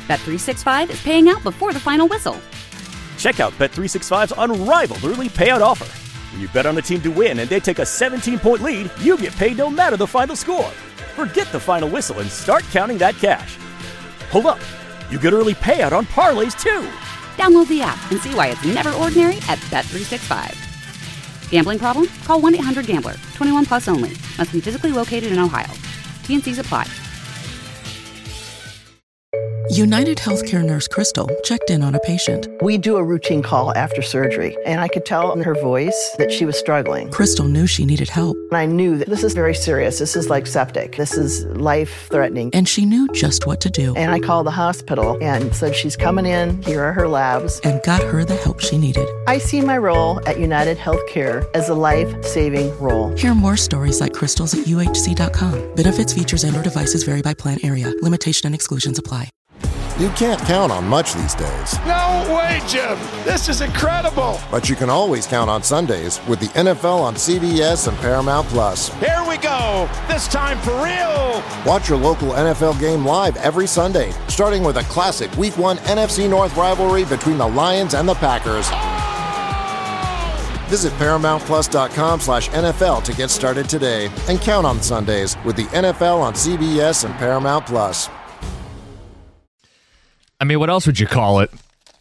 Bet365 is paying out before the final whistle. Check out Bet365's unrivaled early payout offer. When you bet on a team to win and they take a 17-point lead, you get paid no matter the final score. Forget the final whistle and start counting that cash. Hold up. You get early payout on parlays, too. Download the app and see why it's never ordinary at Bet365. Gambling problem? Call 1-800-GAMBLER. 21 plus only. Must be physically located in Ohio. T&Cs apply. United Healthcare nurse Crystal checked in on a patient. We do a routine call after surgery, and I could tell in her voice that she was struggling. Crystal knew she needed help. And I knew that this is very serious. This is like septic. This is life-threatening. And she knew just what to do. And I called the hospital and said, she's coming in. Here are her labs. And got her the help she needed. I see my role at United Healthcare as a life-saving role. Hear more stories like Crystal's at UHC.com. Benefits, features, and/or devices vary by plan area. Limitation and exclusions apply. You can't count on much these days. No way, Jim! This is incredible! But you can always count on Sundays with the NFL on CBS and Paramount Plus. Here we go! This time for real! Watch your local NFL game live every Sunday, starting with a classic Week 1 NFC North rivalry between the Lions and the Packers. Visit ParamountPlus.com/NFL to get started today and count on Sundays with the NFL on CBS and Paramount Plus. I mean, what else would you call it?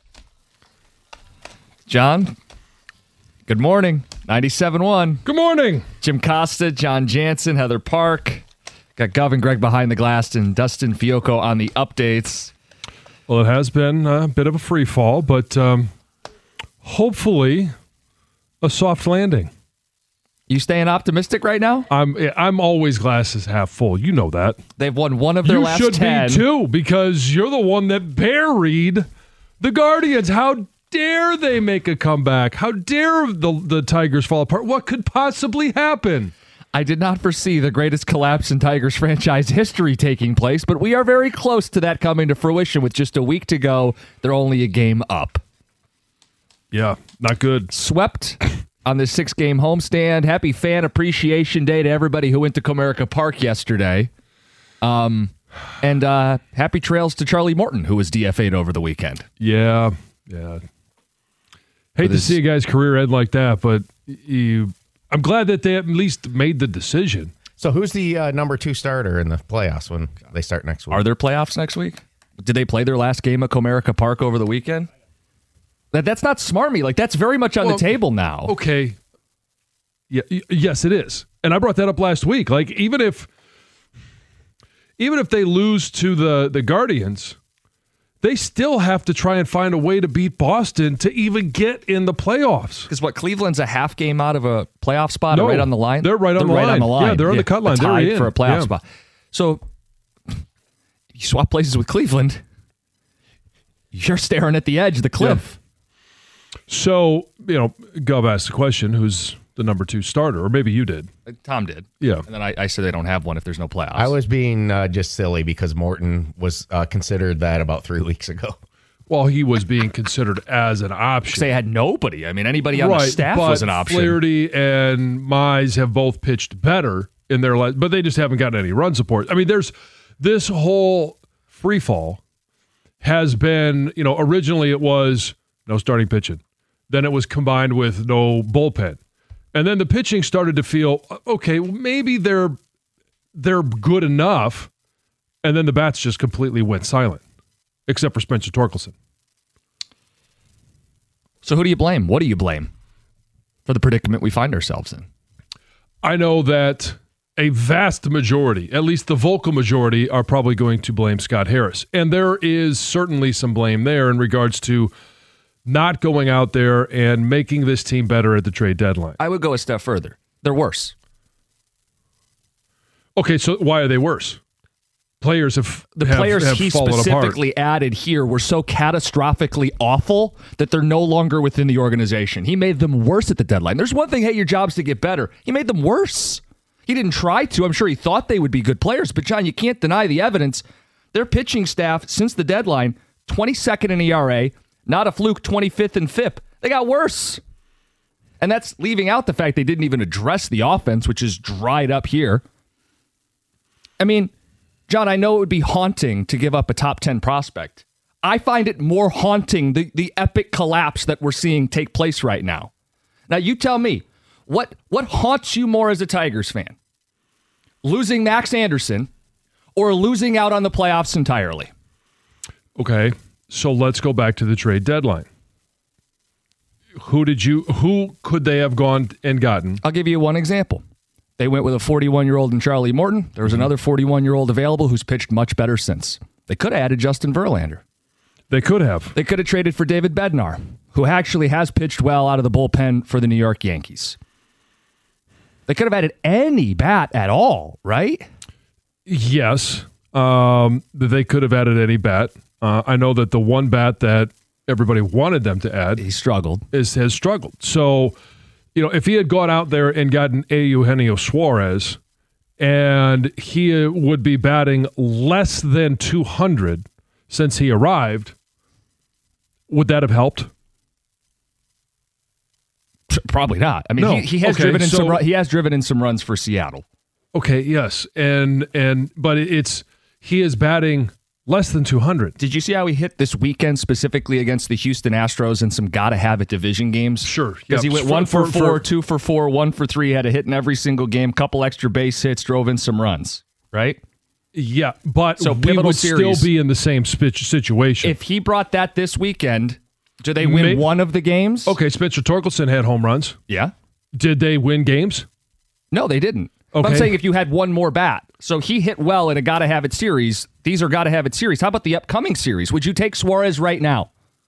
John, good morning. 97.1. Good morning. Jim Costa, John Jansen, Heather Park. Got Gov and Greg behind the glass and Dustin Fiocco on the updates. Well, it has been a bit of a free fall, but hopefully a soft landing. You staying optimistic right now? I'm always glasses half full. You know that. They've won one of their last 10. You should be too, because you're the one that buried the Guardians. How dare they make a comeback? How dare the Tigers fall apart? What could possibly happen? I did not foresee the greatest collapse in Tigers franchise history taking place, but we are very close to that coming to fruition with just a week to go. They're only a game up. Yeah, not good. Swept on this 6-game homestand. Happy Fan Appreciation Day to everybody who went to Comerica Park yesterday. And happy trails to Charlie Morton, who was DFA'd over the weekend. Yeah. Hate to see a guy's career end like that, but I'm glad that they at least made the decision. So who's the number 2 starter in the playoffs when they start next week? Are there playoffs next week? Did they play their last game at Comerica Park over the weekend? That's not smarmy. Like, that's very much on the table now. Okay. Yeah, yes, it is. And I brought that up last week. Like, even if they lose to the Guardians, they still have to try and find a way to beat Boston to even get in the playoffs. Because Cleveland's a half game out of a playoff spot, no, right on the line? They're right on the line. Yeah, they're on the cut line. They're in for a playoff spot. So, you swap places with Cleveland, you're staring at the edge of the cliff. Yeah. So, Gov asked the question, who's the number 2 starter? Or maybe you did. Tom did. Yeah. And then I said they don't have one if there's no playoffs. I was being just silly because Morton was considered that about 3 weeks ago. Well, he was being considered as an option. They had nobody. I mean, anybody on the staff was an option. Flaherty and Mize have both pitched better in their life, but they just haven't gotten any run support. I mean, there's this whole free fall has been, originally it was no starting pitching. Then it was combined with no bullpen. And then the pitching started to feel, okay, well, maybe they're good enough. And then the bats just completely went silent, except for Spencer Torkelson. So who do you blame? What do you blame for the predicament we find ourselves in? I know that a vast majority, at least the vocal majority, are probably going to blame Scott Harris. And there is certainly some blame there in regards to not going out there and making this team better at the trade deadline. I would go a step further. They're worse. Okay, so why are they worse? Players have he specifically added here were so catastrophically awful that they're no longer within the organization. He made them worse at the deadline. There's one thing, hey, your job's to get better. He made them worse. He didn't try to. I'm sure he thought they would be good players, but John, you can't deny the evidence. Their pitching staff since the deadline, 22nd in ERA, not a fluke, 25th in FIP. They got worse. And that's leaving out the fact they didn't even address the offense, which is dried up here. I mean, John, I know it would be haunting to give up a top 10 prospect, I find it more haunting, the epic collapse that we're seeing take place right now. Now, you tell me, what haunts you more as a Tigers fan? Losing Max Anderson or losing out on the playoffs entirely? Okay, so let's go back to the trade deadline. Who could they have gone and gotten? I'll give you one example. They went with a 41-year-old in Charlie Morton. There was another 41-year-old available who's pitched much better since. They could have added Justin Verlander. They could have. They could have traded for David Bednar, who actually has pitched well out of the bullpen for the New York Yankees. They could have added any bat at all, right? Yes. They could have added any bat. I know that the one bat that everybody wanted them to add, he struggled. Has struggled. So, if he had gone out there and gotten Eugenio Suarez, and he would be batting less than 200 since he arrived, would that have helped? Probably not. I mean, no. he has driven in some runs for Seattle. Okay, yes, but he is batting less than 200. Did you see how he hit this weekend specifically against the Houston Astros in some gotta-have-it division games? Sure. Because he went 1 for 4, 2 for 4, 1 for 3, had a hit in every single game, couple extra base hits, drove in some runs, right? Yeah, but so we would still be in the same situation. If he brought that this weekend, do they win one of the games? Okay, Spencer Torkelson had home runs. Yeah. Did they win games? No, they didn't. Okay. But I'm saying if you had one more bat. So he hit well in a gotta-have-it series. These are gotta-have-it series. How about the upcoming series? Would you take Suarez right now?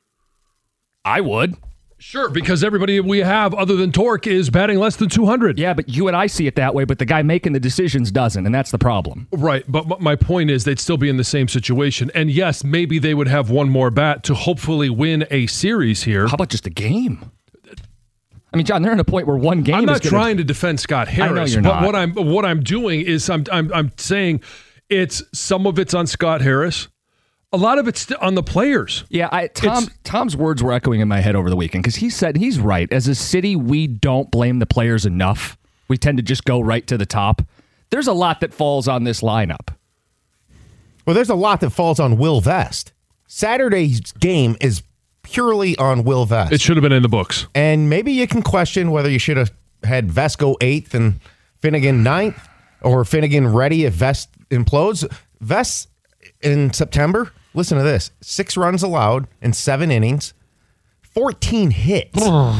I would. Sure, because everybody we have other than Torque is batting less than 200. Yeah, but you and I see it that way, but the guy making the decisions doesn't, and that's the problem. Right, but my point is they'd still be in the same situation. And yes, maybe they would have one more bat to hopefully win a series here. How about just a game? I mean, John, they're in a point where one game I'm not trying to defend Scott Harris. I know you're not. But what I'm doing is I'm saying some of it's on Scott Harris. A lot of it's on the players. Yeah, Tom's words were echoing in my head over the weekend because he said he's right. As a city, we don't blame the players enough. We tend to just go right to the top. There's a lot that falls on this lineup. Well, there's a lot that falls on Will Vest. Saturday's game is purely on Will Vest. It should have been in the books. And maybe you can question whether you should have had Vest go 8th and Finnegan 9th, or Finnegan ready if Vest implodes. Vest in September, listen to this, 6 runs allowed in 7 innings, 14 hits.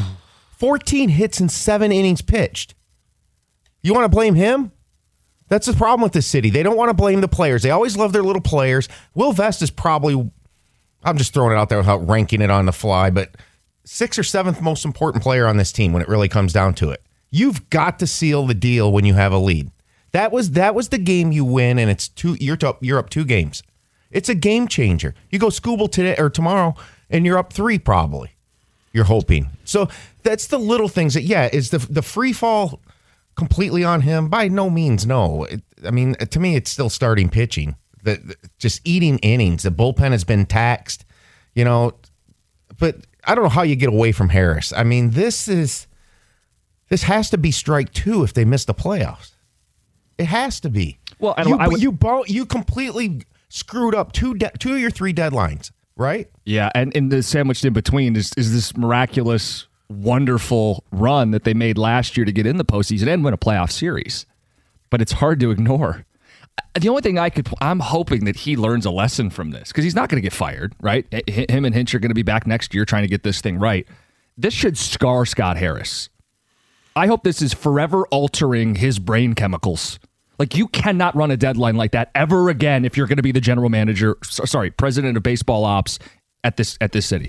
14 hits in 7 innings pitched. You want to blame him? That's the problem with this city. They don't want to blame the players. They always love their little players. Will Vest is probably, I'm just throwing it out there without ranking it on the fly, but 6th or 7th most important player on this team when it really comes down to it. You've got to seal the deal when you have a lead. That was the game you win, and it's you're up 2 games. It's a game changer. You go Skubal today or tomorrow, and you're up 3 probably. You're hoping. So that's the little things that, is the free fall completely on him? By no means, no. To me, it's still starting pitching. Just eating innings. The bullpen has been taxed, But I don't know how you get away from Harris. I mean, this has to be strike 2 if they miss the playoffs. It has to be. Well, you completely screwed up two of your 3 deadlines, right? Yeah, and the sandwiched in between is this miraculous, wonderful run that they made last year to get in the postseason and win a playoff series. But it's hard to ignore. The only thing I'm hoping that he learns a lesson from this, because he's not going to get fired, right? Him and Hinch are going to be back next year trying to get this thing right. This should scar Scott Harris. I hope this is forever altering his brain chemicals. Like, you cannot run a deadline like that ever again if you're going to be the general manager, president of baseball ops at this city.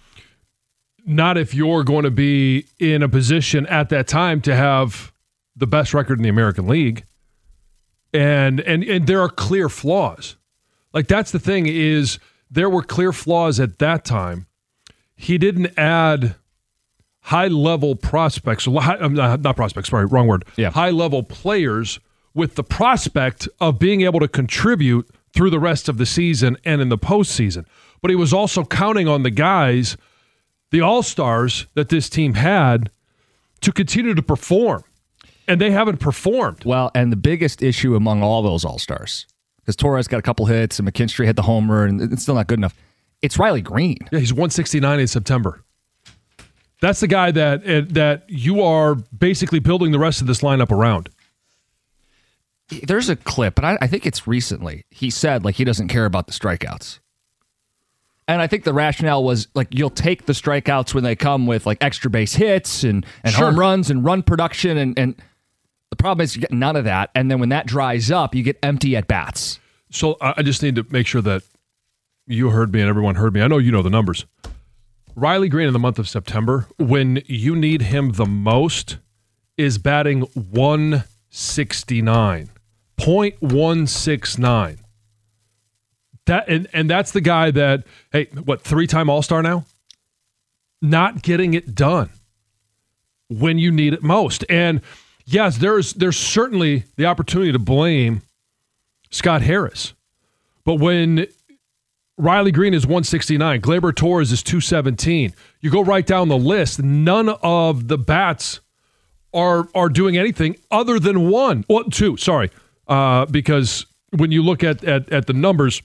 Not if you're going to be in a position at that time to have the best record in the American League. And there are clear flaws. Like, that's the thing, is there were clear flaws at that time. He didn't add high-level prospects, not prospects, sorry, wrong word. Yeah. High-level players with the prospect of being able to contribute through the rest of the season and in the postseason. But he was also counting on the guys, the all-stars that this team had, to continue to perform. And they haven't performed. Well, and the biggest issue among all those all-stars, because Torres got a couple hits and McKinstry hit the homer, and it's still not good enough, It's Riley Green. Yeah, he's 169 in September. That's the guy that you are basically building the rest of this lineup around. There's a clip, and I think it's recently. He said, he doesn't care about the strikeouts. And I think the rationale was, you'll take the strikeouts when they come with, extra base hits and home runs and run production. And the problem is you get none of that. And then when that dries up, you get empty at-bats. So I just need to make sure that you heard me and everyone heard me. I know you know the numbers. Riley Green in the month of September, when you need him the most, is batting 169. .169. That and that's the guy that, hey, three-time All-Star now? Not getting it done when you need it most. And yes, there's certainly the opportunity to blame Scott Harris. But when Riley Green is 169, Gleyber Torres is 217, you go right down the list, none of the bats are doing anything other than one. Well, two, sorry. Because when you look at the numbers,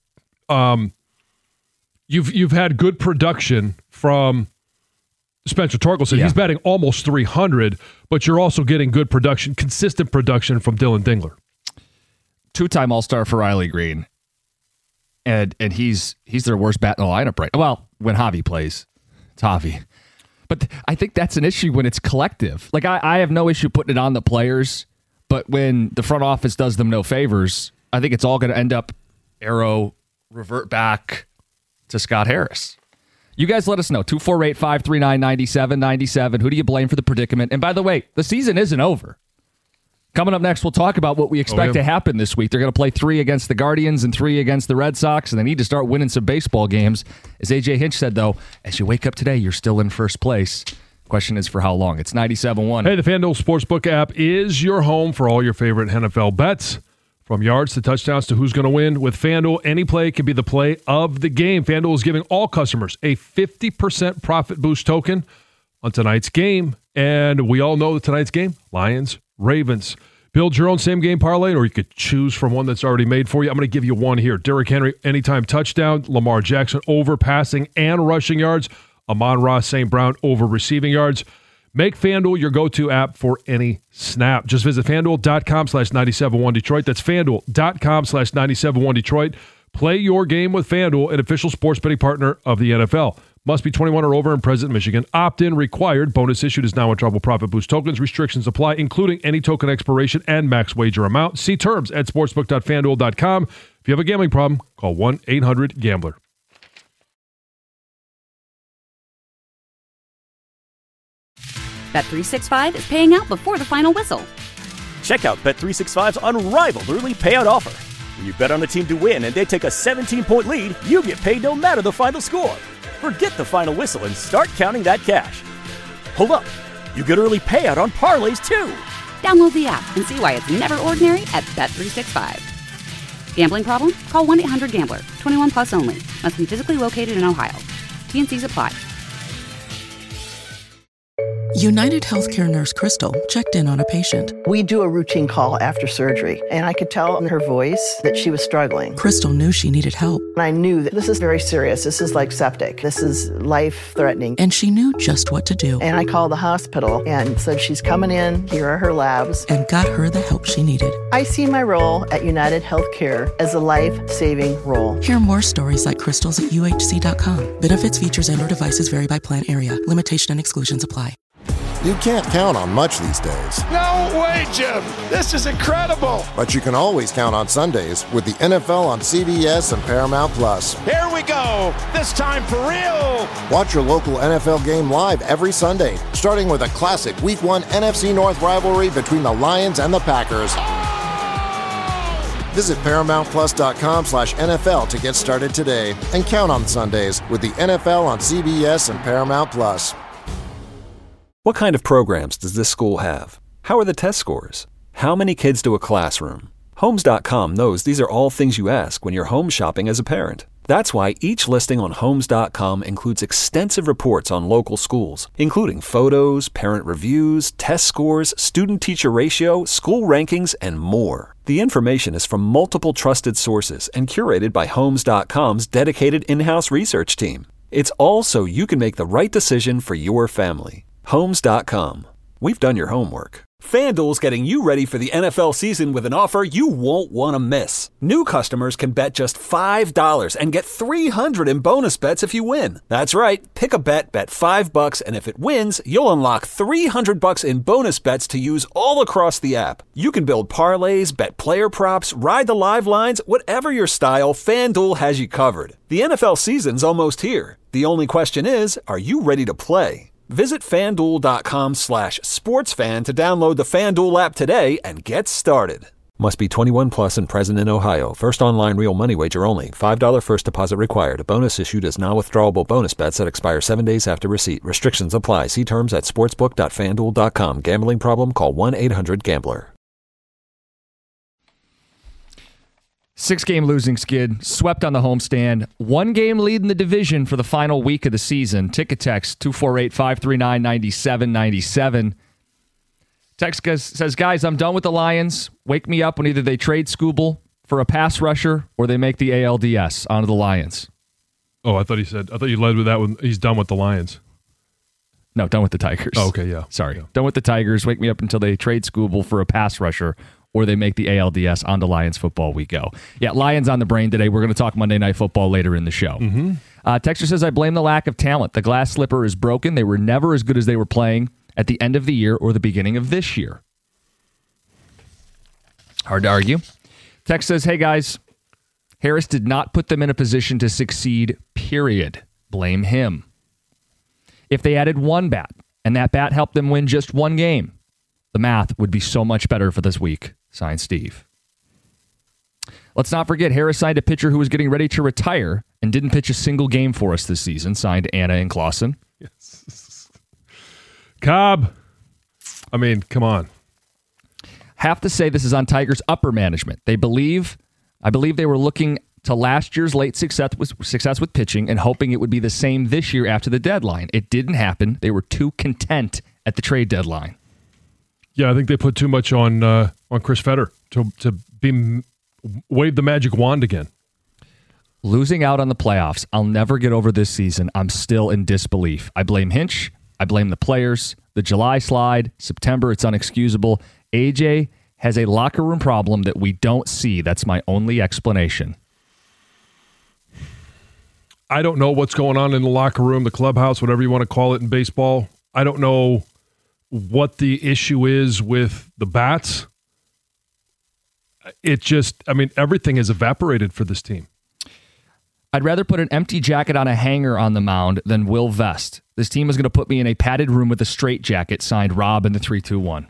you've had good production from Spencer Torkelson. Yeah. He's batting almost 300, but you're also getting good production, consistent production from Dylan Dingler. Two-time All-Star for Riley Green. And he's their worst bat in the lineup right now. Well, when Javi plays, it's Javi. But I think that's an issue when it's collective. I have no issue putting it on the players, but when the front office does them no favors, I think it's all going to end up revert back to Scott Harris. You guys let us know. 248-539-9797. Who do you blame for the predicament? And by the way, the season isn't over. Coming up next, we'll talk about what we expect to happen this week. They're going to play 3 against the Guardians and 3 against the Red Sox, and they need to start winning some baseball games. As A.J. Hinch said, though, as you wake up today, you're still in first place. Question is for how long? It's 97.1. Hey, the FanDuel Sportsbook app is your home for all your favorite NFL bets. From yards to touchdowns to who's going to win. With FanDuel, any play can be the play of the game. FanDuel is giving all customers a 50% profit boost token on tonight's game. And we all know that tonight's game, Lions, Ravens. Build your own same-game parlay, or you could choose from one that's already made for you. I'm going to give you one here. Derrick Henry, anytime touchdown. Lamar Jackson, over passing and rushing yards. Amon-Ra St. Brown, over receiving yards. Make FanDuel your go-to app for any snap. Just visit FanDuel.com/971 Detroit. That's FanDuel.com/971 Detroit. Play your game with FanDuel, an official sports betting partner of the NFL. Must be 21 or over and present in Michigan. Opt-in required. Bonus issued is now on Trouble Profit Boost tokens. Restrictions apply, including any token expiration and max wager amount. See terms at sportsbook.fanduel.com. If you have a gambling problem, call 1-800-GAMBLER. Bet365 is paying out before the final whistle. Check out Bet365's unrivaled early payout offer. When you bet on a team to win and they take a 17-point lead, you get paid no matter the final score. Forget the final whistle and start counting that cash. Hold up. You get early payout on parlays, too. Download the app and see why it's never ordinary at Bet365. Gambling problem? Call 1-800-GAMBLER. 21 plus only. Must be physically located in Ohio. T&Cs apply. United Healthcare nurse Crystal checked in on a patient. We do a routine call after surgery, and I could tell in her voice that she was struggling. Crystal knew she needed help. And I knew that this is very serious. This is like septic. This is life-threatening. And she knew just what to do. And I called the hospital and said, she's coming in. Here are her labs. And got her the help she needed. I see my role at United Healthcare as a life-saving role. Hear more stories like Crystal's at UHC.com. Benefits, features, and/or devices vary by plan area. Limitation and exclusions apply. You can't count on much these days. No way, Jim. This is incredible. But you can always count on Sundays with the NFL on CBS and Paramount Plus. Here we go. This time for real. Watch your local NFL game live every Sunday, starting with a classic Week 1 NFC North rivalry between the Lions and the Packers. Visit ParamountPlus.com/NFL to get started today and count on Sundays with the NFL on CBS and Paramount Plus. What kind of programs does this school have? How are the test scores? How many kids to a classroom? Homes.com knows these are all things you ask when you're home shopping as a parent. That's why each listing on Homes.com includes extensive reports on local schools, including photos, parent reviews, test scores, student-teacher ratio, school rankings, and more. The information is from multiple trusted sources and curated by Homes.com's dedicated in-house research team. It's all so you can make the right decision for your family. Homes.com. We've done your homework. FanDuel's getting you ready for the NFL season with an offer you won't want to miss. New customers can bet just $5 and get $300 in bonus bets if you win. That's right. Pick a bet, bet $5, and if it wins, you'll unlock $300 in bonus bets to use all across the app. You can build parlays, bet player props, ride the live lines, whatever your style, FanDuel has you covered. The NFL season's almost here. The only question is, are you ready to play? Visit FanDuel.com/sportsfan to download the FanDuel app today and get started. Must be 21 plus and present in Ohio. First online real money wager only. $5 first deposit required. Bonus issued as non-withdrawable bonus bets that expire 7 days after receipt. Restrictions apply. See terms at sportsbook.fanduel.com. Gambling problem? Call 1-800-GAMBLER. 6-game losing skid, swept on the homestand, 1-game lead in the division for the final week of the season. Ticket text 248-539-9797. Text says, guys, I'm done with the Lions. Wake me up when either they trade Skubal for a pass rusher or they make the ALDS onto the Lions. Oh, I thought you led with that one. He's done with the Lions. No, done with the Tigers. Oh, okay, yeah. Sorry. Yeah. Done with the Tigers. Wake me up until they trade Skubal for a pass rusher or they make the ALDS onto Lions football we go. Yeah, Lions on the brain today. We're going to talk Monday Night Football later in the show. Mm-hmm. Texter says, I blame the lack of talent. The glass slipper is broken. They were never as good as they were playing at the end of the year or the beginning of this year. Hard to argue. Text says, hey guys, Harris did not put them in a position to succeed, period. Blame him. If they added one bat and that bat helped them win just one game, the math would be so much better for this week. Signed, Steve. Let's not forget, Harris signed a pitcher who was getting ready to retire and didn't pitch a single game for us this season. Signed, Anna and Clausen. Yes. Cobb. I mean, come on. Have to say this is on Tigers' upper management. I believe they were looking to last year's late success with pitching and hoping it would be the same this year after the deadline. It didn't happen. They were too content at the trade deadline. Yeah, I think they put too much on Chris Fetter to wave the magic wand again. Losing out on the playoffs. I'll never get over this season. I'm still in disbelief. I blame Hinch. I blame the players. The July slide, September, it's unexcusable. AJ has a locker room problem that we don't see. That's my only explanation. I don't know what's going on in the locker room, the clubhouse, whatever you want to call it in baseball. I don't know what the issue is with the bats. It just, everything has evaporated for this team. I'd rather put an empty jacket on a hanger on the mound than Will Vest. This team is going to put me in a padded room with a straight jacket. Signed, Rob in the 321.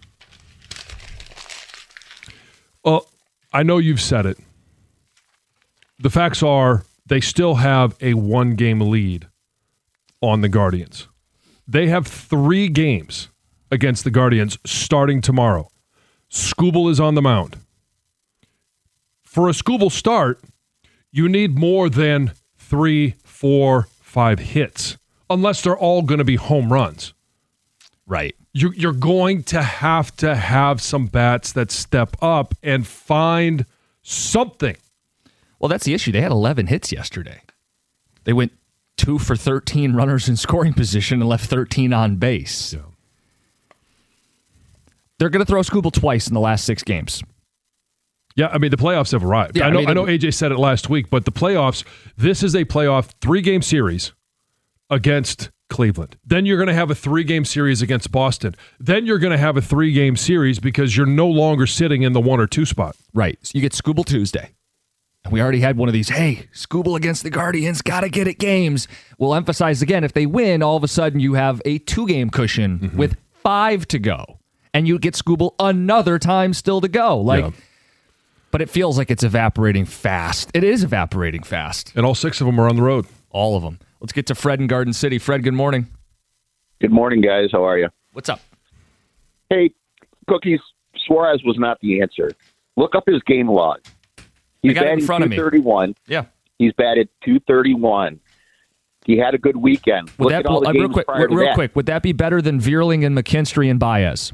Well, I know you've said it. The facts are they still have a 1-game lead on the Guardians. They have 3 games against the Guardians starting tomorrow. Skubal is on the mound. For a Skubal start, you need more than 3, 4, 5 hits, unless they're all going to be home runs. Right. You're going to have some bats that step up and find something. Well, that's the issue. They had 11 hits yesterday. They went 2 for 13 runners in scoring position and left 13 on base. Yeah. They're going to throw Skubal twice in the last 6 games. Yeah, the playoffs have arrived. Yeah, I know AJ said it last week, but the playoffs, this is a playoff 3-game series against Cleveland. Then you're going to have a 3-game series against Boston. Then you're going to have a 3-game series because you're no longer sitting in the 1 or 2 spot. Right. So you get Skubal Tuesday. And we already had one of these, hey, Skubal against the Guardians, got to get it games. We'll emphasize again, if they win, all of a sudden you have a 2-game cushion with 5 to go. And you get Skubal another time still to go. But it feels like it's evaporating fast. It is evaporating fast. And all 6 of them are on the road. All of them. Let's get to Fred in Garden City. Fred, good morning. Good morning, guys. How are you? What's up? Hey, Cookies, Suarez was not the answer. Look up his game log. He's I got it in batting front of me. 231. Yeah. He's batted .231. He had a good weekend. Look at all the games prior to that. Quick, would that be better than Vierling and McKinstry and Baez?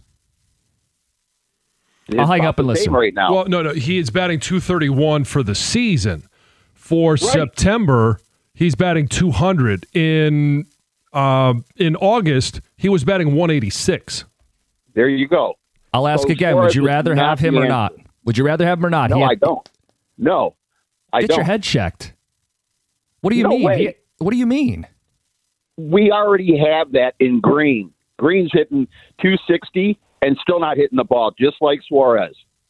I'll hang up and listen. Right now. Well, no, he is batting .231 for the season. For September, he's batting .200. In August, he was batting .186. There you go. I'll ask again. Would you rather have him or not? Would you rather have him or not? No, I don't. No, I don't. Get your head checked. What do you mean? Way. What do you mean? We already have that in Green. Green's hitting .260 and still not hitting the ball, just like Suarez.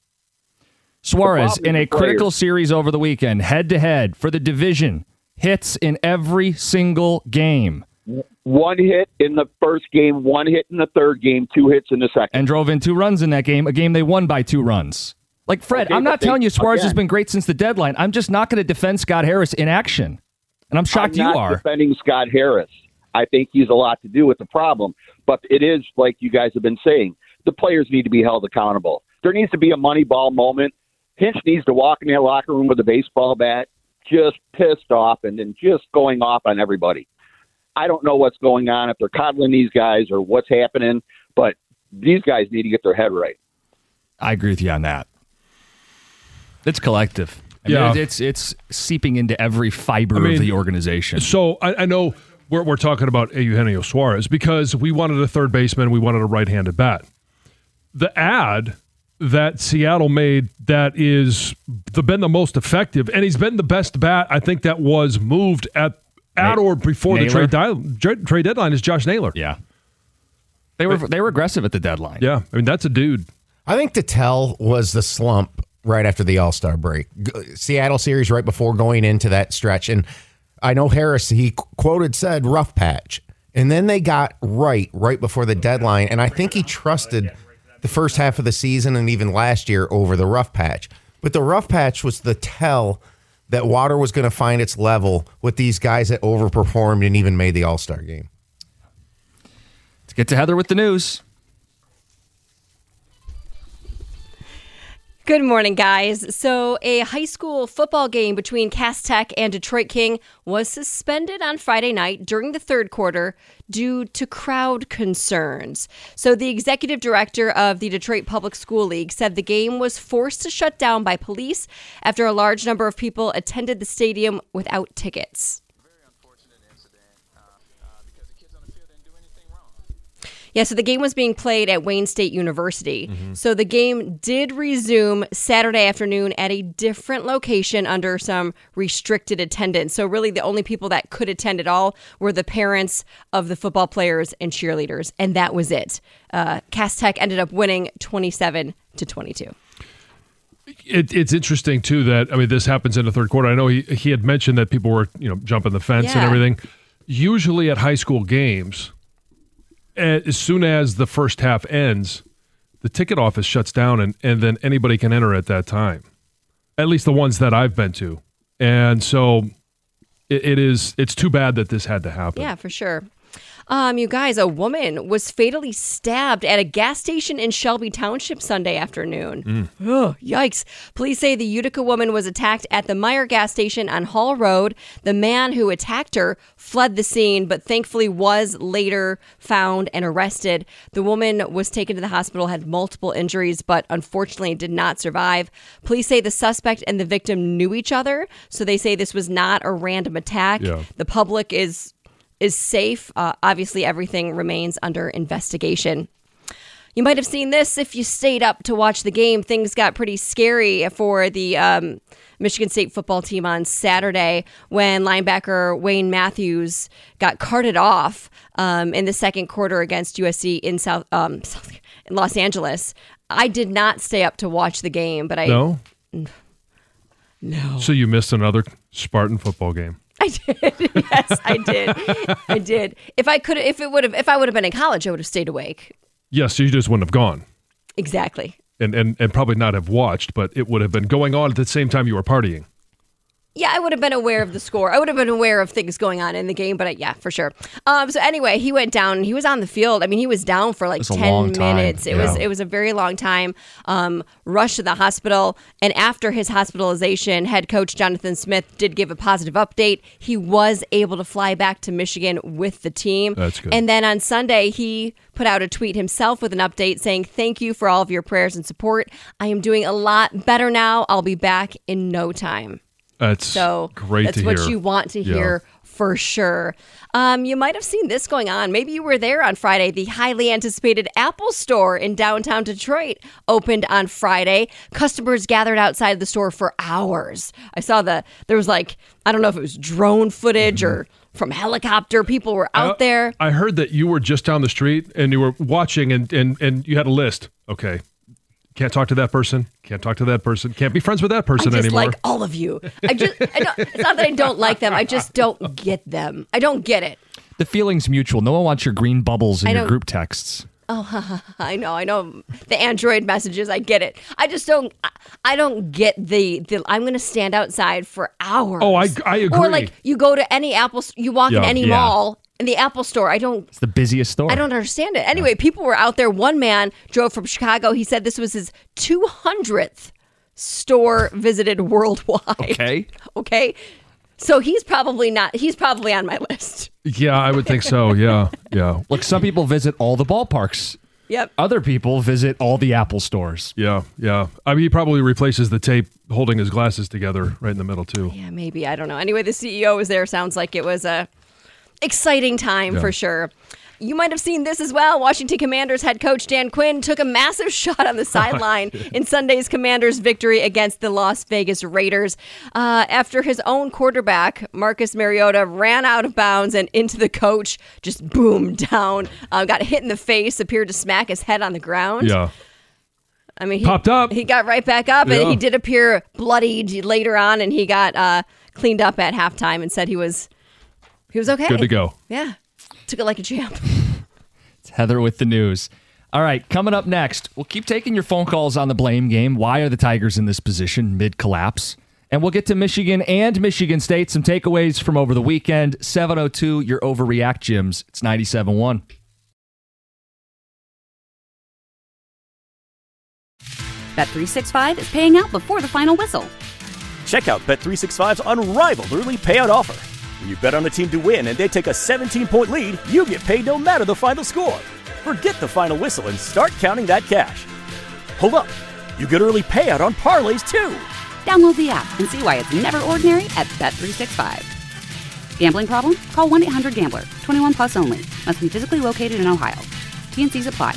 Suarez, in a critical series over the weekend, head-to-head for the division, hits in every single game. 1 hit in the first game, 1 hit in the third game, 2 hits in the second. And drove in 2 runs in that game, a game they won by 2 runs. Like, Fred, I'm not telling you Suarez has been great since the deadline. I'm just not going to defend Scott Harris in action. And I'm shocked you are. I'm not defending Scott Harris. I think he's a lot to do with the problem. But it is, like you guys have been saying, the players need to be held accountable. There needs to be a Moneyball moment. Hinch needs to walk in their locker room with a baseball bat, just pissed off and then just going off on everybody. I don't know what's going on, if they're coddling these guys or what's happening, but these guys need to get their head right. I agree with you on that. It's collective. I mean, it's seeping into every fiber of the organization. So I know we're talking about Eugenio Suarez because we wanted a third baseman, we wanted a right-handed bat. The ad that Seattle made that is been the most effective, and he's been the best bat, I think, that was moved at or before Naylor? the trade deadline is Josh Naylor. Yeah. They were aggressive at the deadline. Yeah, I mean, that's a dude. I think the tell was the slump right after the All-Star break. Seattle series right before going into that stretch. And I know Harris, he said rough patch. And then they got right before the deadline. And I think he trusted the first half of the season and even last year over the rough patch. But the rough patch was the tell that water was going to find its level with these guys that overperformed and even made the All-Star game. Let's get to Heather with the news. Good morning, guys. So a high school football game between Cass Tech and Detroit King was suspended on Friday night during the third quarter due to crowd concerns. So the executive director of the Detroit Public School League said the game was forced to shut down by police after a large number of people attended the stadium without tickets. Yeah, so the game was being played at Wayne State University. Mm-hmm. So the game did resume Saturday afternoon at a different location under some restricted attendance. So really the only people that could attend at all were the parents of the football players and cheerleaders. And that was it. Cass Tech ended up winning 27-22. It's interesting, too, that, I mean, this happens in the third quarter. I know he had mentioned that people were, jumping the fence and everything. Usually at high school games, as soon as the first half ends, the ticket office shuts down and then anybody can enter at that time, at least the ones that I've been to. And so it's too bad that this had to happen. Yeah, for sure. You guys, a woman was fatally stabbed at a gas station in Shelby Township Sunday afternoon. Oh, yikes. Police say the Utica woman was attacked at the Meyer gas station on Hall Road. The man who attacked her fled the scene, but thankfully was later found and arrested. The woman was taken to the hospital, had multiple injuries, but unfortunately did not survive. Police say the suspect and the victim knew each other, so they say this was not a random attack. Yeah. The public is safe. Obviously, everything remains under investigation. You might have seen this if you stayed up to watch the game. Things got pretty scary for the Michigan State football team on Saturday when linebacker Wayne Matthews got carted off in the second quarter against USC in Los Angeles. I did not stay up to watch the game, but No? No. So you missed another Spartan football game. I did. Yes, I did. I did. If I would have been in college, I would have stayed awake. Yes, so you just wouldn't have gone. Exactly. And probably not have watched, but it would have been going on at the same time you were partying. Yeah, I would have been aware of the score. I would have been aware of things going on in the game, but yeah, for sure. So anyway, he went down. He was on the field. I mean, he was down for like 10 minutes. It was a very long time. Rushed to the hospital, and after his hospitalization, head coach Jonathan Smith did give a positive update. He was able to fly back to Michigan with the team. That's good. And then on Sunday, he put out a tweet himself with an update saying, "Thank you for all of your prayers and support. I am doing a lot better now. I'll be back in no time." That's great That's to what hear. you want to hear for sure. You might have seen this going on. Maybe you were there on Friday. The highly anticipated Apple Store in downtown Detroit opened on Friday. Customers gathered outside the store for hours. I saw there was I don't know if it was drone footage or from helicopter. People were out there. I heard that you were just down the street and you were watching and you had a list. Okay. Can't talk to that person. Can't talk to that person. Can't be friends with that person I just anymore. like all of you. I don't, it's not that I don't like them. I just don't get them. I don't get it. The feeling's mutual. No one wants your green bubbles in your group texts. Oh, I know. The Android messages, I get it. I just don't. I don't get the I'm going to stand outside for hours. Oh, I agree. Or like you go to any Apple, you walk in any mall. In the Apple Store, It's the busiest store. I don't understand it. Anyway, people were out there. One man drove from Chicago. He said this was his 200th store visited worldwide. Okay. So he's probably on my list. Yeah, I would think so. Yeah. Look, some people visit all the ballparks. Yep. Other people visit all the Apple stores. Yeah. I mean, he probably replaces the tape holding his glasses together right in the middle, too. Yeah, maybe. I don't know. Anyway, the CEO was there. Sounds like it was a exciting time for sure. You might have seen this as well. Washington Commanders head coach Dan Quinn took a massive shot on the sideline in Sunday's Commanders' victory against the Las Vegas Raiders. After his own quarterback, Marcus Mariota, ran out of bounds and into the coach, just boomed down, got hit in the face, appeared to smack his head on the ground. Yeah. I mean, popped up. He got right back up, and he did appear bloodied later on, and he got cleaned up at halftime and said he was okay. Good to go. Yeah. Took it like a champ. It's Heather with the news. All right, coming up next, we'll keep taking your phone calls on the blame game. Why are the Tigers in this position mid-collapse? And we'll get to Michigan and Michigan State, some takeaways from over the weekend. 7:02, your Overreact Gyms. It's 97.1. Bet365 is paying out before the final whistle. Check out Bet365's unrivaled early payout offer. When you bet on a team to win and they take a 17-point lead, you get paid no matter the final score. Forget the final whistle and start counting that cash. Hold up. You get early payout on parlays, too. Download the app and see why it's never ordinary at Bet365. Gambling problem? Call 1-800-GAMBLER. 21 plus only. Must be physically located in Ohio. T&Cs apply.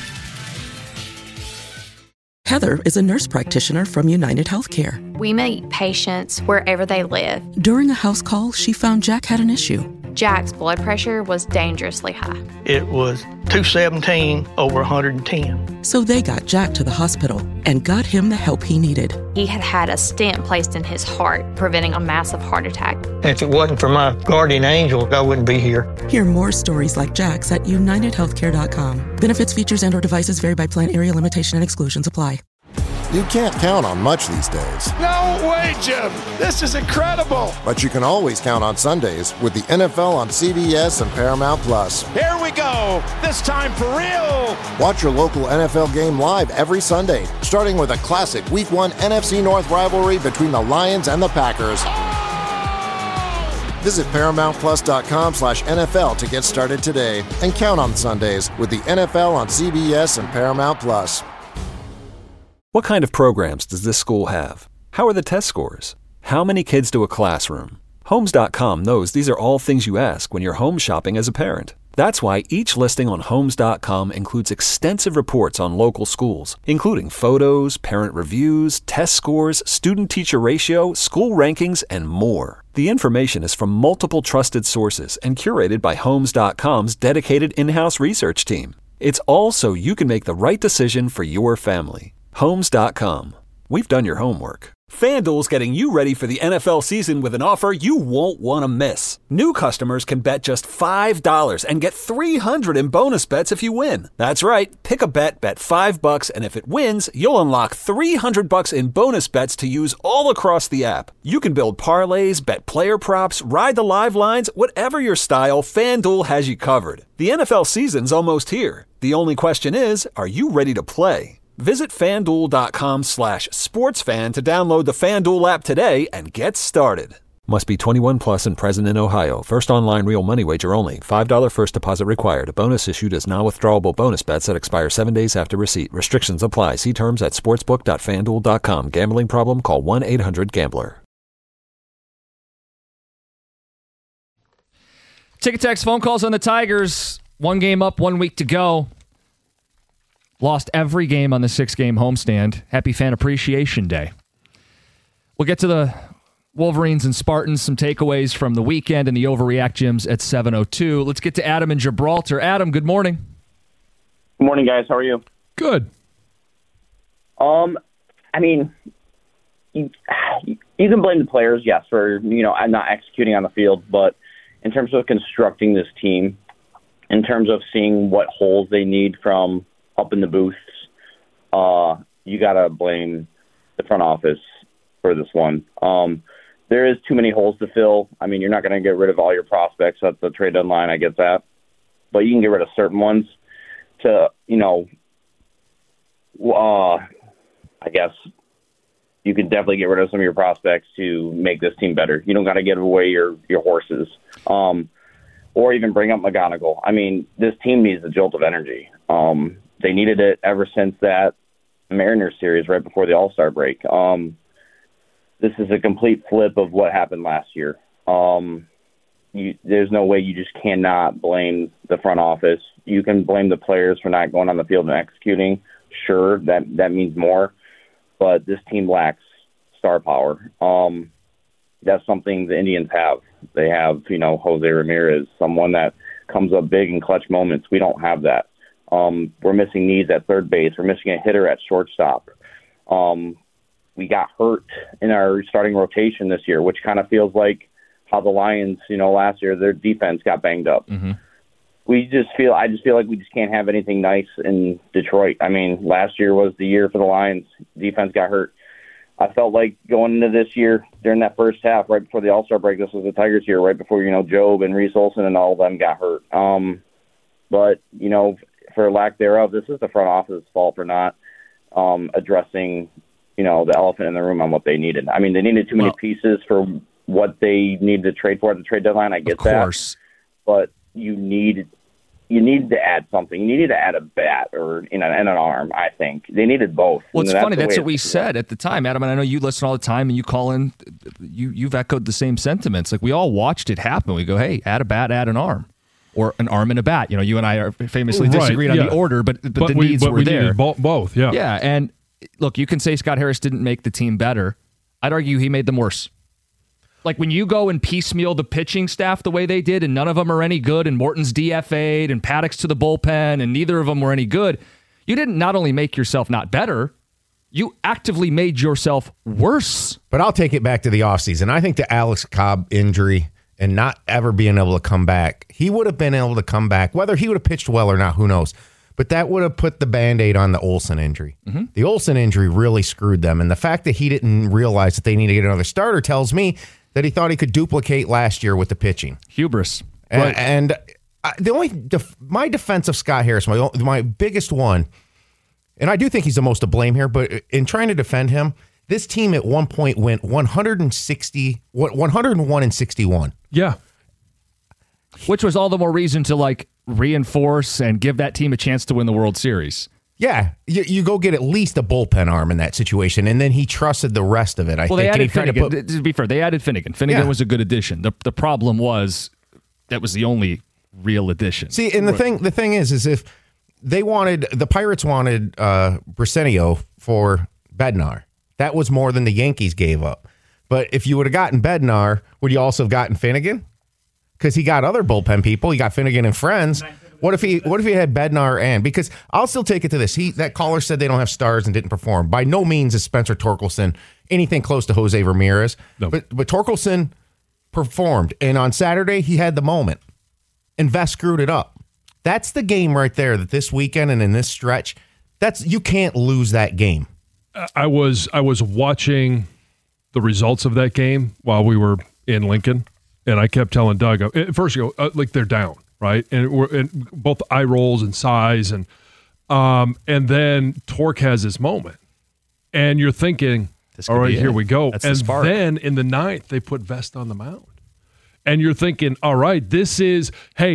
Heather is a nurse practitioner from United Healthcare. We meet patients wherever they live. During a house call, she found Jack had an issue. Jack's blood pressure was dangerously high. It was 217 over 110. So they got Jack to the hospital and got him the help he needed. He had had a stent placed in his heart, preventing a massive heart attack. If it wasn't for my guardian angel, I wouldn't be here. Hear more stories like Jack's at UnitedHealthcare.com. Benefits, features, and/or devices vary by plan, area, limitation, and exclusions apply. You can't count on much these days. No way, Jim. This is incredible. But you can always count on Sundays with the NFL on CBS and Paramount Plus. Here we go. This time for real. Watch your local NFL game live every Sunday, starting with a classic Week 1 NFC North rivalry between the Lions and the Packers. Visit ParamountPlus.com/NFL to get started today and count on Sundays with the NFL on CBS and Paramount Plus. What kind of programs does this school have? How are the test scores? How many kids do a classroom? Homes.com knows these are all things you ask when you're home shopping as a parent. That's why each listing on Homes.com includes extensive reports on local schools, including photos, parent reviews, test scores, student-teacher ratio, school rankings, and more. The information is from multiple trusted sources and curated by Homes.com's dedicated in-house research team. It's all so you can make the right decision for your family. Homes.com. We've done your homework. FanDuel's getting you ready for the NFL season with an offer you won't want to miss. New customers can bet just $5 and get $300 in bonus bets if you win. That's right. Pick a bet, bet $5, and if it wins, you'll unlock $300 in bonus bets to use all across the app. You can build parlays, bet player props, ride the live lines, whatever your style, FanDuel has you covered. The NFL season's almost here. The only question is, are you ready to play? Visit FanDuel.com/sportsfan to download the FanDuel app today and get started. Must be 21 plus and present in Ohio. First online real money wager only. $5 first deposit required. Bonus issued as non-withdrawable bonus bets that expire 7 days after receipt. Restrictions apply. See terms at sportsbook.fanduel.com. Gambling problem? Call 1-800-GAMBLER. Ticket text phone calls on the Tigers. 1 game up, 1 week to go. Lost every game on the 6-game homestand. Happy Fan Appreciation Day. We'll get to the Wolverines and Spartans, some takeaways from the weekend and the Overreact Gyms at 7:02. Let's get to Adam in Gibraltar. Adam, good morning. Good morning, guys. How are you? Good. I mean, you can blame the players, yes, for, not executing on the field, but in terms of constructing this team, in terms of seeing what holes they need from up in the booths, you got to blame the front office for this one. There is too many holes to fill. I mean, you're not going to get rid of all your prospects at the trade deadline. I get that. But you can get rid of certain ones to, I guess you can definitely get rid of some of your prospects to make this team better. You don't got to give away your horses. Or even bring up McGonigal. I mean, this team needs a jolt of energy. They needed it ever since that Mariners series right before the All-Star break. This is a complete flip of what happened last year. There's no way, you just cannot blame the front office. You can blame the players for not going on the field and executing. Sure, that means more. But this team lacks star power. That's something the Indians have. They have, Jose Ramirez, someone that comes up big in clutch moments. We don't have that. We're missing needs at third base. We're missing a hitter at shortstop. We got hurt in our starting rotation this year, which kind of feels like how the Lions, last year, their defense got banged up. Mm-hmm. I just feel like we just can't have anything nice in Detroit. I mean, last year was the year for the Lions. Defense got hurt. I felt like going into this year, during that first half, right before the All-Star break, this was the Tigers year, right before, Job and Reese Olson and all of them got hurt. But, for lack thereof, this is the front office's fault for not addressing, the elephant in the room on what they needed. I mean, they needed too many pieces for what they needed to trade for at the trade deadline. I get that. Of course. But you need to add something. You needed to add a bat or and an arm, I think. They needed both. Well, it's funny. That's what we said at the time, Adam, and I know you listen all the time and you call in. You've echoed the same sentiments. Like, we all watched it happen. We go, hey, add a bat, add an arm. Or an arm and a bat. You and I are famously disagreed on the order, but the needs were there. Both, yeah. Yeah, and look, you can say Scott Harris didn't make the team better. I'd argue he made them worse. Like, when you go and piecemeal the pitching staff the way they did, and none of them are any good, and Morton's DFA'd, and Paddock's to the bullpen, and neither of them were any good, you didn't not only make yourself not better, you actively made yourself worse. But I'll take it back to the offseason. I think the Alex Cobb injury and not ever being able to come back, he would have been able to come back. Whether he would have pitched well or not, who knows? But that would have put the Band-Aid on the Olsen injury. Mm-hmm. The Olsen injury really screwed them. And the fact that he didn't realize that they need to get another starter tells me that he thought he could duplicate last year with the pitching. Hubris. And my defense of Scott Harris, my biggest one, and I do think he's the most to blame here, but in trying to defend him, this team at one point went 101-61. Yeah. Which was all the more reason to reinforce and give that team a chance to win the World Series. Yeah, you go get at least a bullpen arm in that situation, and then he trusted the rest of it. I think. They added Finnegan. To be fair, they added Finnegan. Finnegan was a good addition. The problem was that was the only real addition. See, and the thing is if the Pirates wanted Briseño for Bednar. That was more than the Yankees gave up. But if you would have gotten Bednar, would you also have gotten Finnegan? Because he got other bullpen people. He got Finnegan and friends. What if he had Bednar and because I'll still take it to this. That caller said they don't have stars and didn't perform. By no means is Spencer Torkelson anything close to Jose Ramirez. No. But Torkelson performed, and on Saturday he had the moment, and Vest screwed it up. That's the game right there. That this weekend and in this stretch, you can't lose that game. I was watching the results of that game while we were in Lincoln, and I kept telling Doug at first, you go like they're down, right? And both eye rolls and sighs, and then Torque has his moment, and you're thinking, all right, here we go. That's and the spark. Then in the ninth, they put Vest on the mound, and you're thinking, all right, this is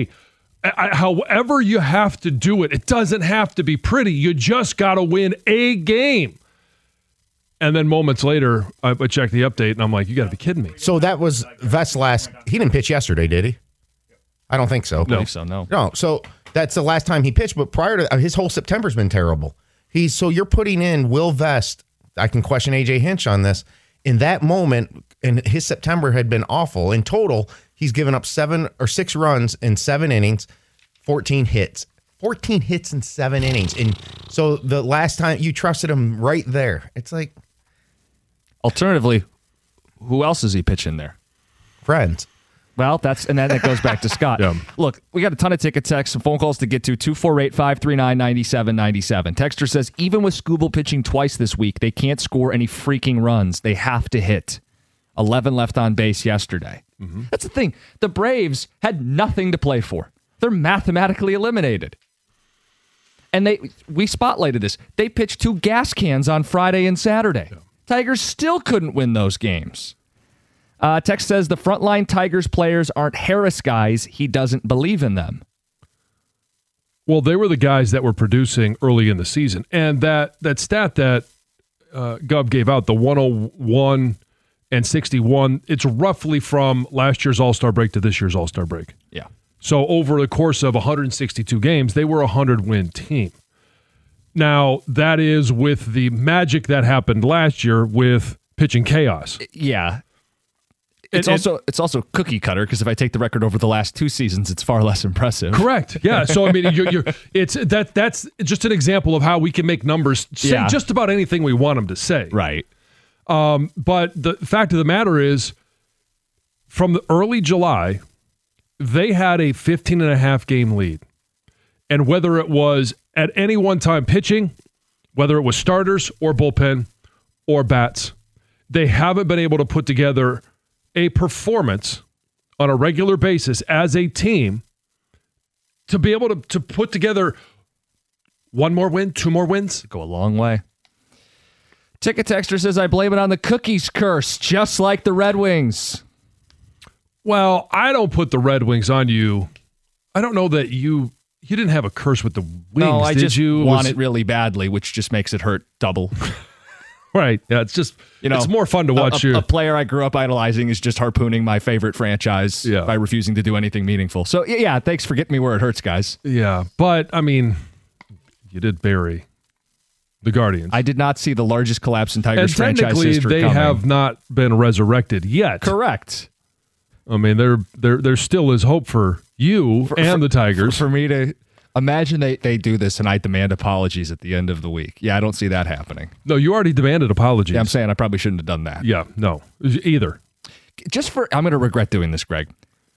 however you have to do it. It doesn't have to be pretty. You just got to win a game. And then moments later, I checked the update, and I'm like, you got to be kidding me. So that was Vest's last. He didn't pitch yesterday, did he? I don't think so. I believe so, no. No, so that's the last time he pitched, but prior to his whole September's been terrible. So you're putting in Will Vest. I can question A.J. Hinch on this. In that moment, and his September had been awful. In total, he's given up 7 or 6 runs in 7 innings, 14 hits. 14 hits in 7 innings. And so the last time you trusted him right there, it's like. Alternatively, who else is he pitching there? Friends. Well, then that goes back to Scott. Yeah. Look, we got a ton of ticket texts, some phone calls to get to. 248-539-9797. Texter says, even with Skubal pitching twice this week, they can't score any freaking runs. They have to hit. 11 left on base yesterday. Mm-hmm. That's the thing. The Braves had nothing to play for. They're mathematically eliminated. And we spotlighted this. They pitched 2 gas cans on Friday and Saturday. Yeah. Tigers still couldn't win those games. Text says the frontline Tigers players aren't Harris guys. He doesn't believe in them. Well, they were the guys that were producing early in the season. And that stat that Gub gave out, the 101 and 61, it's roughly from last year's All-Star break to this year's All-Star break. Yeah. So over the course of 162 games, they were a 100-win team. Now, that is with the magic that happened last year with pitching chaos. Yeah. It's also cookie cutter because if I take the record over the last 2 seasons, it's far less impressive. Correct. Yeah. So I mean, that's just an example of how we can make numbers say just about anything we want them to say. Right. But the fact of the matter is, from the early July, they had a 15.5 game lead, and whether it was at any one time pitching, whether it was starters or bullpen or bats, they haven't been able to put together a performance on a regular basis as a team to be able to put together 1 more win, 2 more wins. Go a long way. Ticket Texter says, I blame it on the cookies curse, just like the Red Wings. Well, I don't put the Red Wings on you. I don't know that you didn't have a curse with the Wings, no, I did just you? Want it really badly, which just makes it hurt double. Right. Yeah, it's just, it's more fun to watch you. A player I grew up idolizing is just harpooning my favorite franchise by refusing to do anything meaningful. So, yeah, thanks for getting me where it hurts, guys. Yeah, but, I mean, you did bury the Guardians. I did not see the largest collapse in Tigers franchise history technically, they coming. have not been resurrected yet. Correct. I mean, there still is hope for you and the Tigers. For me to imagine they do this and I demand apologies at the end of the week. Yeah, I don't see that happening. No, you already demanded apologies. Yeah, I'm saying I probably shouldn't have done that. Yeah, no, either. I'm going to regret doing this, Greg.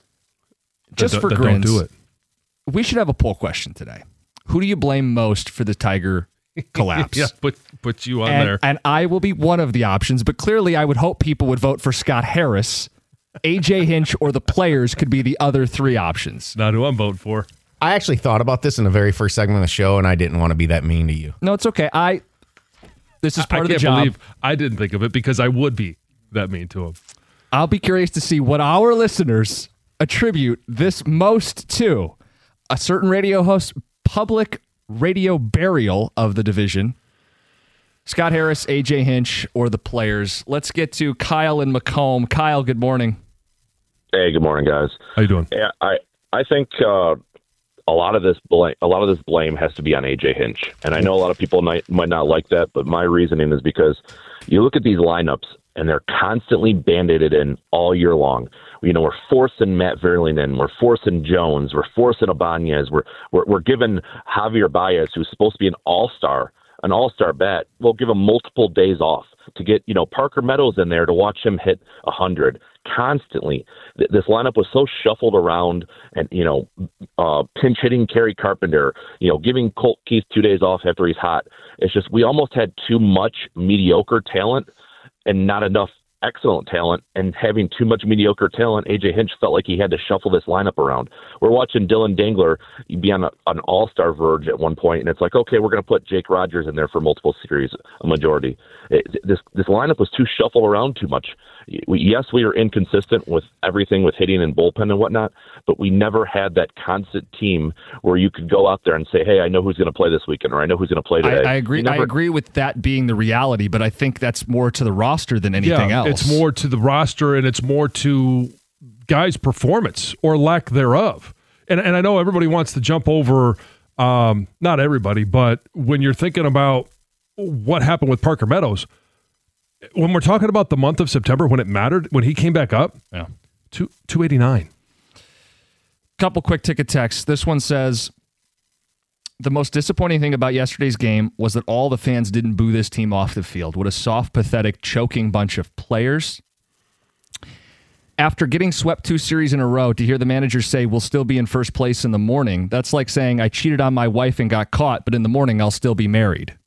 Just for grins. Don't do it. We should have a poll question today. Who do you blame most for the Tiger collapse? Yeah, put you on there. And I will be one of the options, but clearly I would hope people would vote for Scott Harris. A.J. Hinch or the players could be the other 3 options. Not who I'm voting for. I actually thought about this in the very first segment of the show, and I didn't want to be that mean to you. No, it's okay. This is part of the job. I can't believe I didn't think of it because I would be that mean to him. I'll be curious to see what our listeners attribute this most to. A certain radio host, public radio burial of the division. Scott Harris, A.J. Hinch, or the players. Let's get to Kyle in Macomb. Kyle, good morning. Hey, good morning, guys. How you doing? Yeah, I think a lot of this blame has to be on A.J. Hinch, and I know a lot of people might not like that, but my reasoning is because you look at these lineups and they're constantly band-aided in all year long. We're forcing Matt Verlin in. We're forcing Jones. We're forcing Ibanez. We're giving Javier Baez, who's supposed to be an all-star bat. We'll give him multiple days off to get, Parker Meadows in there to watch him hit 100 constantly. This lineup was so shuffled around and, pinch hitting Kerry Carpenter, giving Colt Keith 2 days off after he's hot. It's just, we almost had too much mediocre talent and not enough excellent talent, and having too much mediocre talent, A.J. Hinch felt like he had to shuffle this lineup around. We're watching Dylan Dangler be on an all-star verge at one point, and it's like, okay, we're going to put Jake Rogers in there for multiple series, a majority. This lineup was too shuffled around too much. Yes, we are inconsistent with everything with hitting and bullpen and whatnot, but we never had that constant team where you could go out there and say, hey, I know who's going to play this weekend, or I know who's going to play today. I agree. I agree with that being the reality, but I think that's more to the roster than anything else. It's more to the roster, and it's more to guys' performance or lack thereof. And I know everybody wants to jump over, not everybody, but when you're thinking about what happened with Parker Meadows, when we're talking about the month of September, when it mattered, when he came back up, 289. Couple quick ticket texts. This one says, the most disappointing thing about yesterday's game was that all the fans didn't boo this team off the field. What a soft, pathetic, choking bunch of players. After getting swept 2 series in a row, to hear the manager say we'll still be in first place in the morning, that's like saying I cheated on my wife and got caught, but in the morning I'll still be married.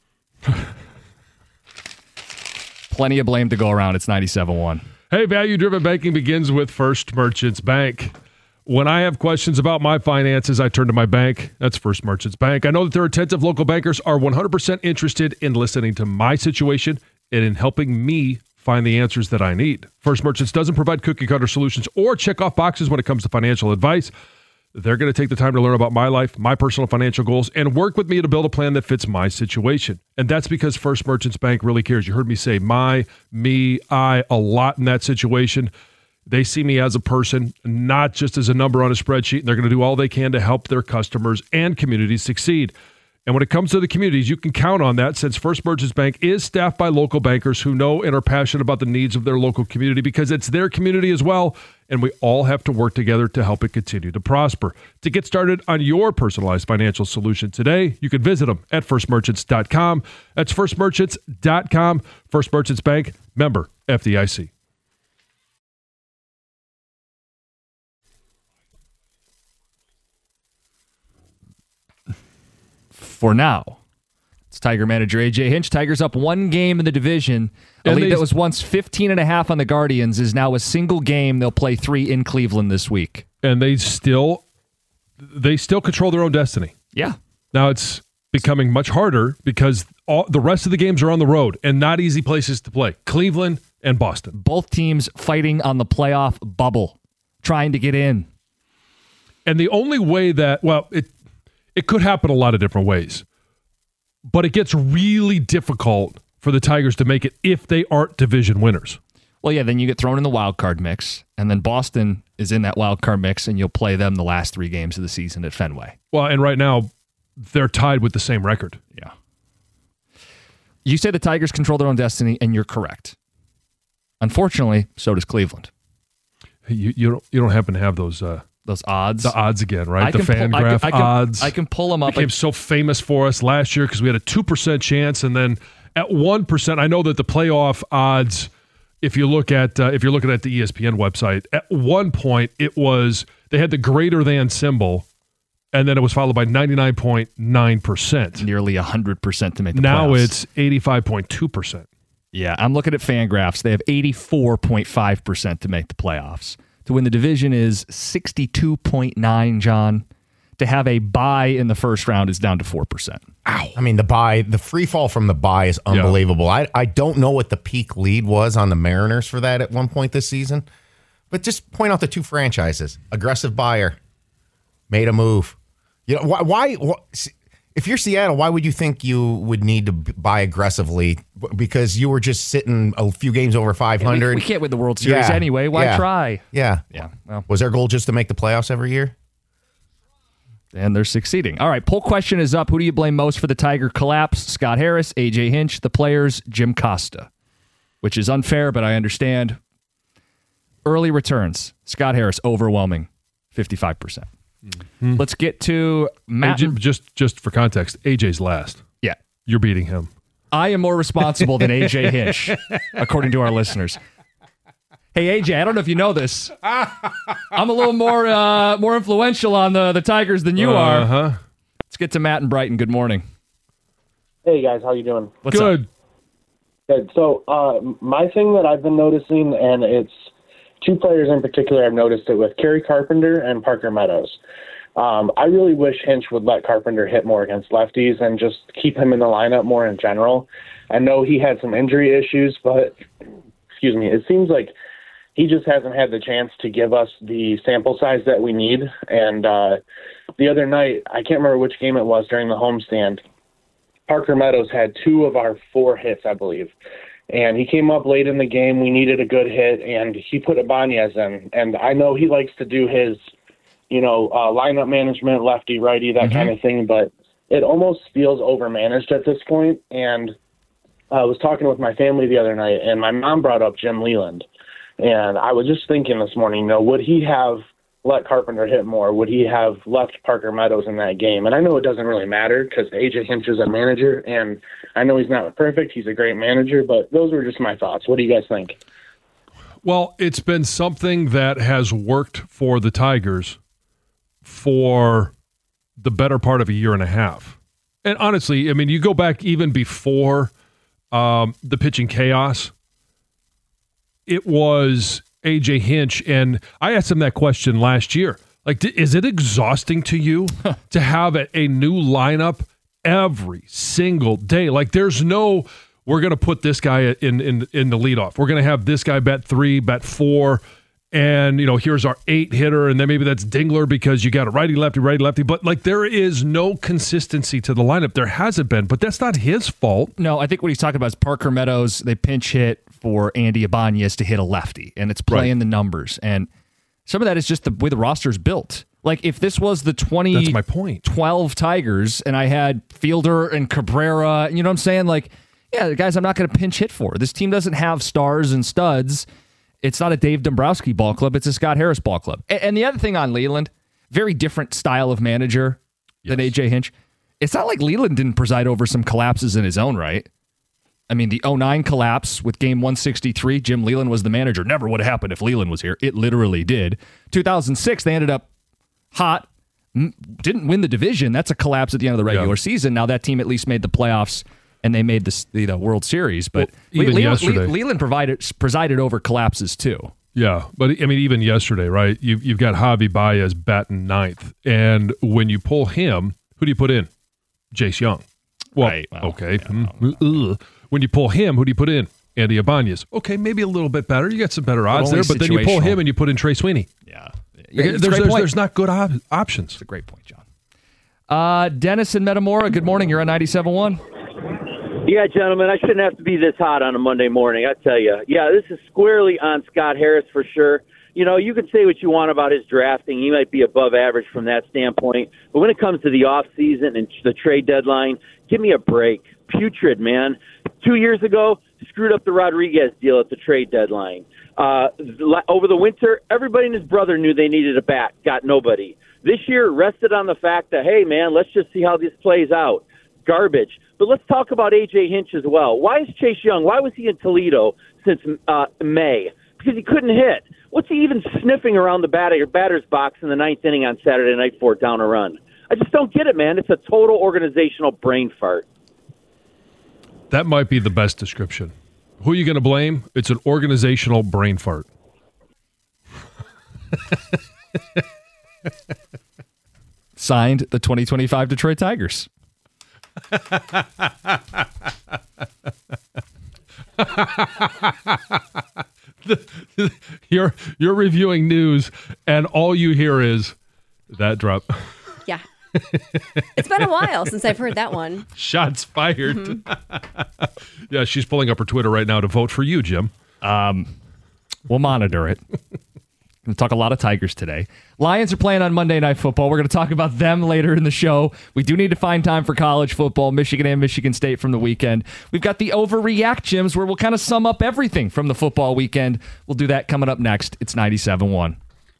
Plenty of blame to go around. It's 97.1. Hey, value-driven banking begins with First Merchants Bank. When I have questions about my finances, I turn to my bank. That's First Merchants Bank. I know that their attentive local bankers are 100% interested in listening to my situation and in helping me find the answers that I need. First Merchants doesn't provide cookie-cutter solutions or check-off boxes when it comes to financial advice. They're going to take the time to learn about my life, my personal financial goals, and work with me to build a plan that fits my situation. And that's because First Merchants Bank really cares. You heard me say my, me, I a lot in that situation. They see me as a person, not just as a number on a spreadsheet, and they're going to do all they can to help their customers and communities succeed. And when it comes to the communities, you can count on that, since First Merchants Bank is staffed by local bankers who know and are passionate about the needs of their local community, because it's their community as well, and we all have to work together to help it continue to prosper. To get started on your personalized financial solution today, you can visit them at firstmerchants.com. That's firstmerchants.com. First Merchants Bank, member FDIC. For now, it's Tiger manager A.J. Hinch. Tigers up 1 game in the division. A lead that was once 15.5 on the Guardians is now a single game. They'll play 3 in Cleveland this week. And they still control their own destiny. Yeah. Now it's becoming much harder because the rest of the games are on the road and not easy places to play. Cleveland and Boston. Both teams fighting on the playoff bubble, trying to get in. And the only way that, it could happen a lot of different ways, but it gets really difficult for the Tigers to make it if they aren't division winners. Well, yeah, then you get thrown in the wild card mix, and then Boston is in that wild card mix, and you'll play them the last 3 games of the season at Fenway. Well, and right now, they're tied with the same record. Yeah. You say the Tigers control their own destiny, and you're correct. Unfortunately, so does Cleveland. You don't happen to have those odds? The odds again, right? The Fangraph odds. I can pull them up. Became so famous for us last year because we had a 2% chance, and then at 1%, I know that the playoff odds, if you're looking at the ESPN website, at one point they had the greater than symbol, and then it was followed by 99.9%. Nearly 100% to make the playoffs. Now it's 85.2%. Yeah, I'm looking at Fangraphs. They have 84.5% to make the playoffs. To win the division is 62.9, John. To have a bye in the first round is down to 4%. Ow. I mean, the free fall from the bye is unbelievable. Yeah. I don't know what the peak lead was on the Mariners for that at one point this season, but just point out the 2 franchises. Aggressive buyer, made a move. You know, why if you're Seattle, why would you think you would need to buy aggressively? Because you were just sitting a few games over 500. We can't win the World Series anyway. Why try? Yeah. Well, was their goal just to make the playoffs every year? And they're succeeding. All right, poll question is up. Who do you blame most for the Tiger collapse? Scott Harris, A.J. Hinch, the players, Jim Costa. Which is unfair, but I understand. early returns. Scott Harris, overwhelming, 55%. Mm-hmm. Let's get to Matt. Just for context, AJ's last. Yeah. You're beating him. I am more responsible than AJ Hinch, according to our listeners. Hey, AJ, I don't know if you know this. I'm a little more influential on the Tigers than you are. Let's get to Matt and Brighton. Good morning. Hey, guys. How you doing? What's up? Good. So my thing that I've been noticing, and it's two players in particular I've noticed it with, Kerry Carpenter and Parker Meadows. I really wish Hinch would let Carpenter hit more against lefties and just keep him in the lineup more in general. I know he had some injury issues, but it seems like he just hasn't had the chance to give us the sample size that we need. And the other night, I can't remember which game it was during the homestand, Parker Meadows had 2 of our 4 hits, I believe. And he came up late in the game. We needed a good hit, and he put Ibanez in. And I know he likes to do his, lineup management, lefty, righty, that kind of thing, but it almost feels overmanaged at this point. And I was talking with my family the other night, and my mom brought up Jim Leland. And I was just thinking this morning, would he have let Carpenter hit more? Would he have left Parker Meadows in that game? And I know it doesn't really matter because AJ Hinch is a manager, and I know he's not perfect. He's a great manager, but those were just my thoughts. What do you guys think? Well, it's been something that has worked for the Tigers for the better part of a year and a half. And honestly, I mean, you go back even before the pitching chaos, it was AJ Hinch, and I asked him that question last year. Like, is it exhausting to you to have a new lineup every single day? Like, there's no, we're going to put this guy in the leadoff. We're going to have this guy bat 3, bat 4, and, here's our 8 hitter, and then maybe that's Dingler because you got a righty-lefty. But, there is no consistency to the lineup. There hasn't been, but that's not his fault. No, I think what he's talking about is Parker Meadows. They pinch hit for Andy Ibanez to hit a lefty, and it's playing the numbers. And some of that is just the way the roster's built. Like, if this was the 2012 Tigers and I had Fielder and Cabrera, you know what I'm saying? Like, yeah, the guys I'm not going to pinch hit for. This team doesn't have stars and studs. It's not a Dave Dombrowski ball club. It's a Scott Harris ball club. And the other thing on Leland, very different style of manager than AJ Hinch. It's not like Leland didn't preside over some collapses in his own right. I mean, the 2009 collapse with game 163, Jim Leland was the manager. Never would have happened if Leland was here. It literally did. 2006, they ended up hot, didn't win the division. That's a collapse at the end of the regular season. Now that team at least made the playoffs, and they made the World Series. But Leland presided over collapses too. Yeah, but I mean, even yesterday, right? You've got Javi Baez batting 9th, and when you pull him, who do you put in? Jace Young. Well, right. Okay. When you pull him, who do you put in? Andy Ibanez. Okay, maybe a little bit better. You got some better odds there, but then you pull him and you put in Trey Sweeney. Yeah. There's not good options. It's a great point, John. Dennis in Metamora, good morning. You're on 97.1. Yeah, gentlemen, I shouldn't have to be this hot on a Monday morning, I tell you. Yeah, this is squarely on Scott Harris for sure. You can say what you want about his drafting. He might be above average from that standpoint. But when it comes to the offseason and the trade deadline, give me a break. Putrid, man. 2 years ago, screwed up the Rodriguez deal at the trade deadline. Over the winter, everybody and his brother knew they needed a bat. Got nobody. This year, rested on the fact that, hey, man, let's just see how this plays out. Garbage. But let's talk about A.J. Hinch as well. Why is Chase Young? Why was he in Toledo since May? Because he couldn't hit. What's he even sniffing around the batter's box in the 9th inning on Saturday night for down a run? I just don't get it, man. It's a total organizational brain fart. That might be the best description. Who are you going to blame? It's an organizational brain fart. Signed, the 2025 Detroit Tigers. You're reviewing news, and all you hear is that drop. Yeah. It's been a while since I've heard that one. Shots fired. Yeah, she's pulling up her Twitter right now to vote for you, Jim. We'll monitor it. Going to talk a lot of Tigers today. Lions are playing on Monday Night Football. We're going to talk about them later in the show. We do need to find time for college football, Michigan and Michigan State from the weekend. We've got the Overreact Gyms where we'll kind of sum up everything from the football weekend. We'll do that coming up next. It's 97.1.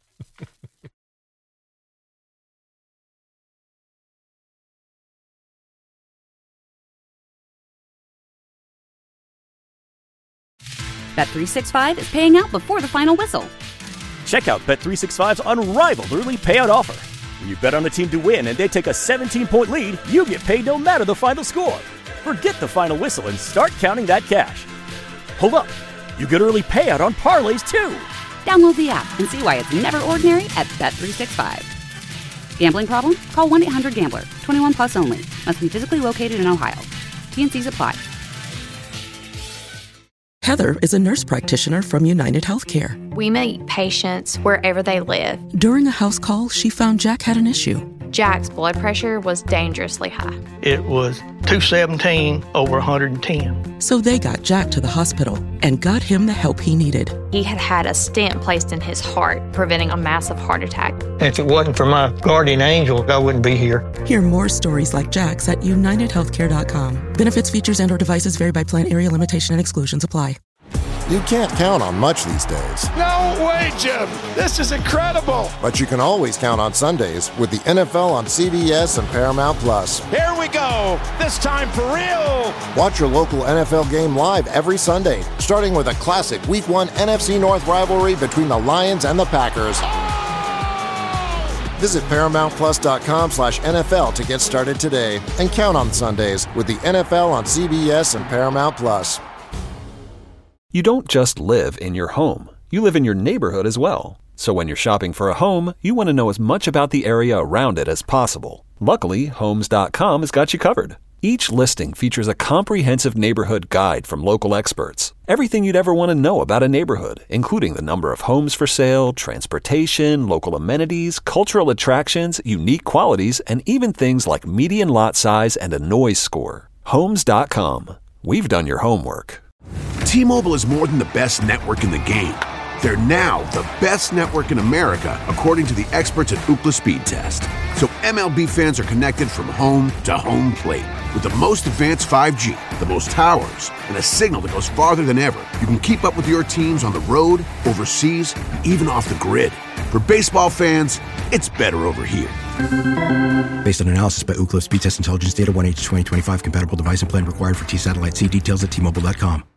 Bet365 is paying out before the final whistle. Check out Bet365's unrivaled early payout offer. When you bet on a team to win and they take a 17-point lead, you get paid no matter the final score. Forget the final whistle and start counting that cash. Hold up. You get early payout on parlays, too. Download the app and see why it's never ordinary at Bet365. Gambling problem? Call 1-800-GAMBLER. 21 plus only. Must be physically located in Ohio. T&Cs apply. Heather is a nurse practitioner from United Healthcare. We meet patients wherever they live. During a house call, she found Jack had an issue. Jack's blood pressure was dangerously high. It was 217 over 110. So they got Jack to the hospital and got him the help he needed. He had had a stent placed in his heart, preventing a massive heart attack. If it wasn't for my guardian angel, I wouldn't be here. Hear more stories like Jack's at UnitedHealthcare.com. Benefits, features, and/or devices vary by plan, area, limitation, and exclusions apply. You can't count on much these days. No way, Jim. This is incredible. But you can always count on Sundays with the NFL on CBS and Paramount Plus. Here we go. This time for real. Watch your local NFL game live every Sunday, starting with a classic Week 1 NFC North rivalry between the Lions and the Packers. Visit ParamountPlus.com/NFL to get started today and count on Sundays with the NFL on CBS and Paramount Plus. You don't just live in your home. You live in your neighborhood as well. So when you're shopping for a home, you want to know as much about the area around it as possible. Luckily, Homes.com has got you covered. Each listing features a comprehensive neighborhood guide from local experts. Everything you'd ever want to know about a neighborhood, including the number of homes for sale, transportation, local amenities, cultural attractions, unique qualities, and even things like median lot size and a noise score. Homes.com. We've done your homework. T-Mobile is more than the best network in the game. They're now the best network in America, according to the experts at Ookla Speed Test. So MLB fans are connected from home to home plate. With the most advanced 5G, the most towers, and a signal that goes farther than ever, you can keep up with your teams on the road, overseas, and even off the grid. For baseball fans, it's better over here. Based on analysis by Ookla Speed Test Intelligence Data, 1H2025 compatible device and plan required for T-Satellite. See details at T-Mobile.com.